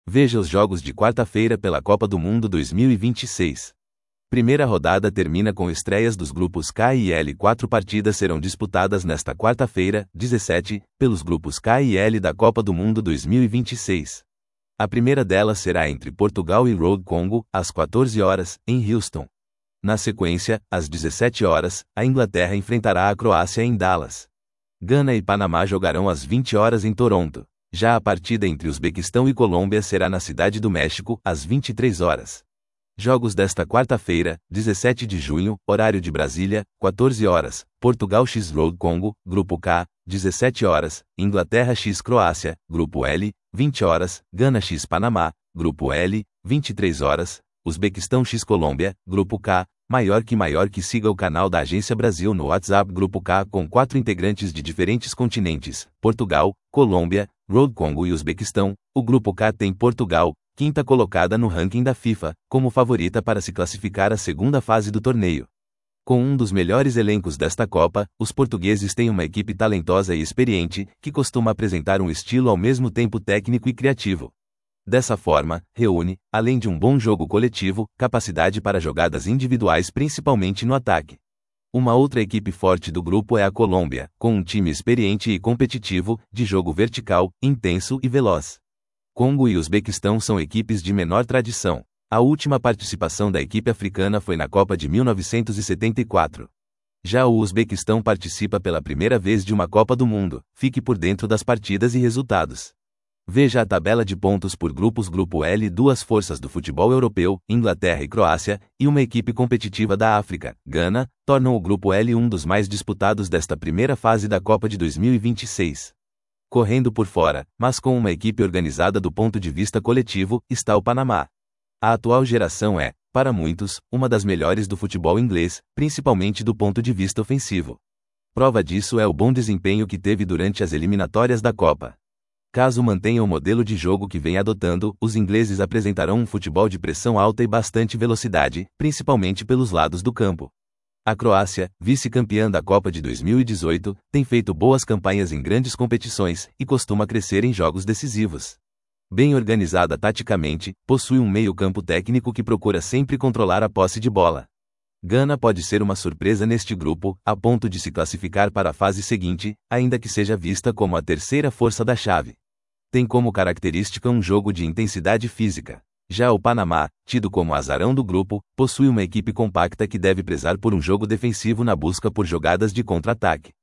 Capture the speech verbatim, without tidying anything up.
Veja os jogos de quarta-feira pela Copa do Mundo dois mil e vinte e seis. Primeira rodada termina com estreias dos grupos K e L. Quatro partidas serão disputadas nesta quarta-feira, dezessete, pelos grupos K e L da Copa do Mundo dois mil e vinte e seis. A primeira delas será entre Portugal e Road Congo, às quatorze horas, em Houston. Na sequência, às dezessete horas, a Inglaterra enfrentará a Croácia em Dallas. Gana e Panamá jogarão às vinte horas em Toronto. Já a partida entre Uzbequistão e Colômbia será na Cidade do México, às vinte e três horas. Jogos desta quarta-feira, dezessete de junho, horário de Brasília, quatorze horas, Portugal x Road Congo, Grupo K, dezessete horas, Inglaterra x Croácia, Grupo L, vinte horas, Gana x Panamá, Grupo L, vinte e três horas, Uzbequistão x Colômbia, Grupo K, maior que maior que siga o canal da Agência Brasil no WhatsApp. Grupo K com quatro integrantes de diferentes continentes, Portugal, Colômbia, Road Congo e Uzbequistão. O Grupo K tem Portugal, quinta colocada no ranking da FIFA, como favorita para se classificar à segunda fase do torneio. Com um dos melhores elencos desta Copa, os portugueses têm uma equipe talentosa e experiente, que costuma apresentar um estilo ao mesmo tempo técnico e criativo. Dessa forma, reúne, além de um bom jogo coletivo, capacidade para jogadas individuais principalmente no ataque. Uma outra equipe forte do grupo é a Colômbia, com um time experiente e competitivo, de jogo vertical, intenso e veloz. Congo e Uzbequistão são equipes de menor tradição. A última participação da equipe africana foi na Copa de mil novecentos e setenta e quatro. Já o Uzbequistão participa pela primeira vez de uma Copa do Mundo. Fique por dentro das partidas e resultados. Veja a tabela de pontos por grupos. Grupo L. Duas forças do futebol europeu, Inglaterra e Croácia, e uma equipe competitiva da África, Gana, tornam o Grupo L um dos mais disputados desta primeira fase da Copa de dois mil e vinte e seis. Correndo por fora, mas com uma equipe organizada do ponto de vista coletivo, está o Panamá. A atual geração é, para muitos, uma das melhores do futebol inglês, principalmente do ponto de vista ofensivo. Prova disso é o bom desempenho que teve durante as eliminatórias da Copa. Caso mantenha o modelo de jogo que vem adotando, os ingleses apresentarão um futebol de pressão alta e bastante velocidade, principalmente pelos lados do campo. A Croácia, vice-campeã da Copa de dois mil e dezoito, tem feito boas campanhas em grandes competições e costuma crescer em jogos decisivos. Bem organizada taticamente, possui um meio-campo técnico que procura sempre controlar a posse de bola. Gana pode ser uma surpresa neste grupo, a ponto de se classificar para a fase seguinte, ainda que seja vista como a terceira força da chave. Tem como característica um jogo de intensidade física. Já o Panamá, tido como azarão do grupo, possui uma equipe compacta que deve prezar por um jogo defensivo na busca por jogadas de contra-ataque.